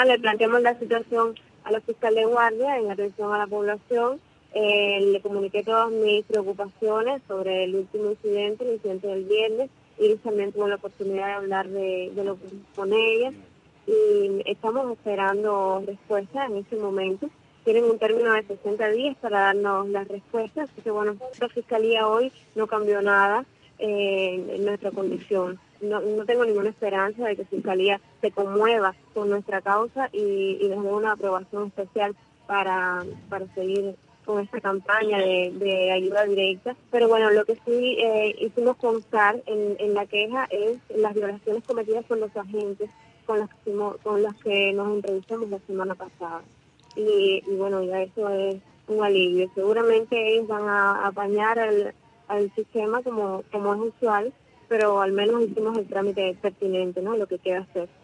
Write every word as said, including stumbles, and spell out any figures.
Le planteamos la situación a la fiscal de guardia en atención a la población. Eh, le comuniqué todas mis preocupaciones sobre el último incidente, el incidente del viernes, y también tuve la oportunidad de hablar de, de lo que con ella. Y estamos esperando respuestas en este momento. Tienen un término de sesenta días para darnos las respuestas, así que bueno, la Fiscalía hoy no cambió nada eh, en nuestra condición. No, no tengo ninguna esperanza de que Fiscalía se conmueva con nuestra causa y, y nos dé una aprobación especial para, para seguir con esta campaña de, de ayuda directa. Pero bueno, lo que sí eh, hicimos constar en, en la queja es las violaciones cometidas por los agentes con las que, con las que nos entrevistamos la semana pasada. Y, y bueno, ya eso es un alivio. Seguramente ellos van a apañar al, al sistema como, como es usual, pero al menos hicimos el trámite pertinente, ¿no? Lo que queda hacer.